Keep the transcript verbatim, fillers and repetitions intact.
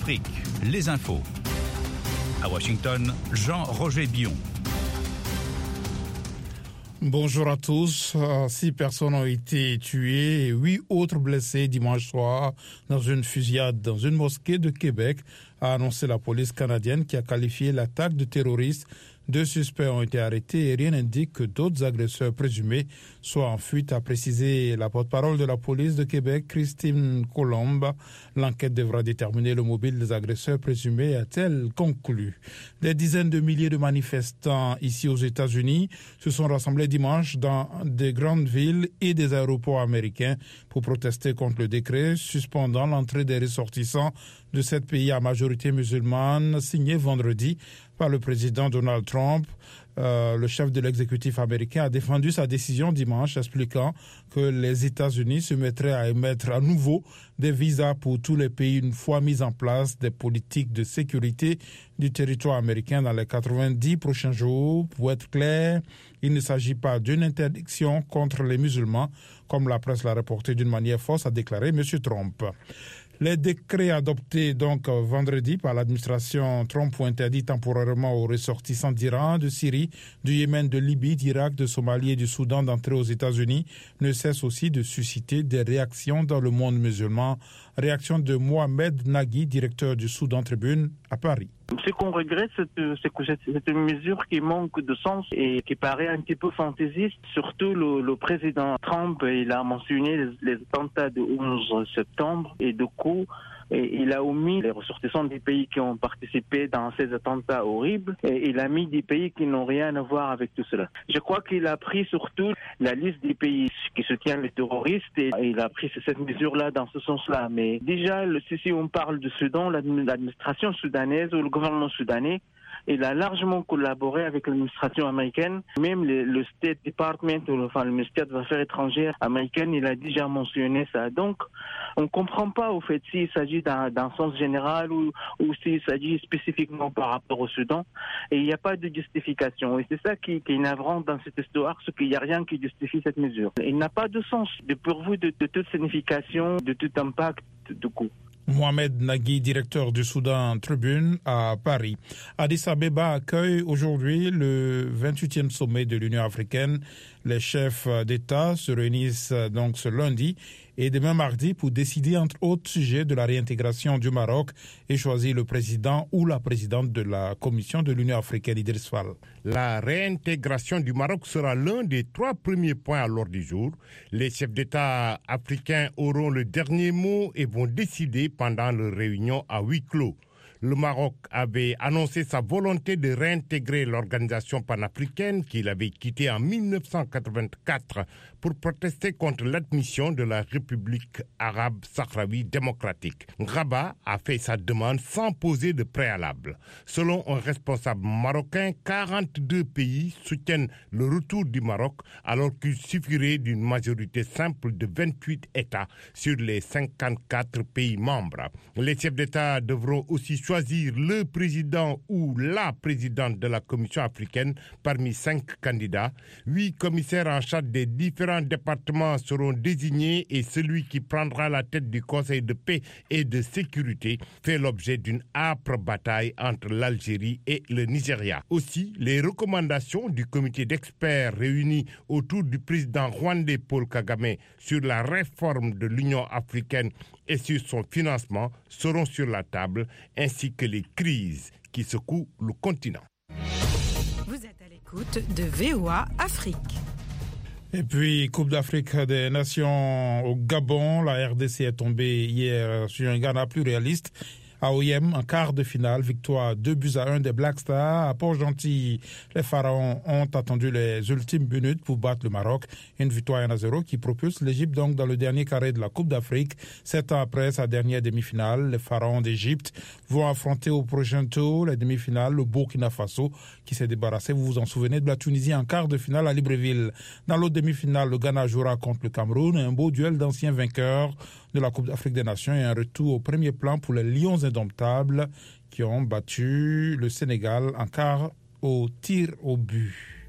Afrique, les infos. À Washington, Jean-Roger Billon. Bonjour à tous. Six personnes ont été tuées et huit autres blessées dimanche soir dans une fusillade dans une mosquée de Québec, a annoncé la police canadienne qui a qualifié l'attaque de terroriste. Deux suspects ont été arrêtés et rien n'indique que d'autres agresseurs présumés soient en fuite, a précisé la porte-parole de la police de Québec, Christine Colombe. L'enquête devra déterminer le mobile des agresseurs présumés, a-t-elle conclu. Des dizaines de milliers de manifestants ici aux États-Unis se sont rassemblés dimanche dans des grandes villes et des aéroports américains pour protester contre le décret suspendant l'entrée des ressortissants de sept pays à majorité musulmane signé vendredi par le président Donald Trump. Euh, le chef de l'exécutif américain a défendu sa décision dimanche, expliquant que les États-Unis se mettraient à émettre à nouveau des visas pour tous les pays une fois mis en place des politiques de sécurité du territoire américain dans les quatre-vingt-dix prochains jours. Pour être clair, il ne s'agit pas d'une interdiction contre les musulmans, comme la presse l'a reporté d'une manière fausse, a déclaré M. Trump. Les décrets adoptés donc vendredi par l'administration Trump ont interdit temporairement aux ressortissants d'Iran, de Syrie, du Yémen, de Libye, d'Irak, de Somalie et du Soudan d'entrer aux États-Unis ne cessent aussi de susciter des réactions dans le monde musulman. Réaction de Mohamed Nagui, directeur du Soudan Tribune à Paris. Ce qu'on regrette, c'est que c'est une mesure qui manque de sens et qui paraît un petit peu fantaisiste. Surtout le, le président Trump, il a mentionné les, les attentats du onze septembre et du coup, et il a omis les ressortissants des pays qui ont participé dans ces attentats horribles et il a mis des pays qui n'ont rien à voir avec tout cela. Je crois qu'il a pris surtout la liste des pays qui soutiennent les terroristes et il a pris cette mesure-là dans ce sens-là. Mais déjà, si on parle du Soudan, l'administration soudanaise ou le gouvernement soudanais, il a largement collaboré avec l'administration américaine. Même le, le State Department, ou enfin le ministère des Affaires étrangères américain, il a déjà mentionné ça. Donc, on ne comprend pas au fait s'il s'agit d'un, d'un sens général ou, ou s'il s'agit spécifiquement par rapport au Soudan. Et il n'y a pas de justification. Et c'est ça qui, qui est navrant dans cette histoire, c'est qu'il n'y a rien qui justifie cette mesure. Il n'a pas de sens, dépourvu de, de toute signification, de tout impact de coup. Mohamed Nagui, directeur du Soudan Tribune à Paris. Addis Abeba accueille aujourd'hui le vingt-huitième sommet de l'Union africaine. Les chefs d'État se réunissent donc ce lundi et demain mardi pour décider entre autres sujets de la réintégration du Maroc et choisir le président ou la présidente de la Commission de l'Union africaine, Idriss Fall. La réintégration du Maroc sera l'un des trois premiers points à l'ordre du jour. Les chefs d'État africains auront le dernier mot et vont décider pendant leur réunion à huis clos. Le Maroc avait annoncé sa volonté de réintégrer l'organisation panafricaine qu'il avait quittée en dix-neuf cent quatre-vingt-quatre pour protester contre l'admission de la République arabe sahraoui démocratique. Rabat a fait sa demande sans poser de préalable. Selon un responsable marocain, quarante-deux pays soutiennent le retour du Maroc alors qu'il suffirait d'une majorité simple de vingt-huit États sur les cinquante-quatre pays membres. Les chefs d'État devront aussi choisir choisir le président ou la présidente de la Commission africaine parmi cinq candidats. Huit commissaires en charge des différents départements seront désignés et celui qui prendra la tête du Conseil de paix et de sécurité fait l'objet d'une âpre bataille entre l'Algérie et le Nigeria. Aussi, les recommandations du comité d'experts réunis autour du président rwandais Paul Kagame sur la réforme de l'Union africaine et sur son financement seront sur la table, ainsi que les crises qui secouent le continent. Vous êtes à l'écoute de V O A Afrique. Et puis, Coupe d'Afrique des Nations au Gabon, la R D C est tombée hier sur un Ghana plus réaliste. À O I M, en quart de finale, victoire deux buts à un des Black Stars. À Port-Gentil, les Pharaons ont attendu les ultimes minutes pour battre le Maroc. Une victoire un à zéro qui propulse l'Égypte donc dans le dernier carré de la Coupe d'Afrique. Sept ans après sa dernière demi-finale, les Pharaons d'Égypte vont affronter au prochain tour les demi-finales le Burkina Faso qui s'est débarrassé, vous vous en souvenez, de la Tunisie en quart de finale à Libreville. Dans l'autre demi-finale, le Ghana jouera contre le Cameroun. Un beau duel d'anciens vainqueurs de la Coupe d'Afrique des Nations et un retour au premier plan pour les Lions indomptables qui ont battu le Sénégal en quart au tir au but.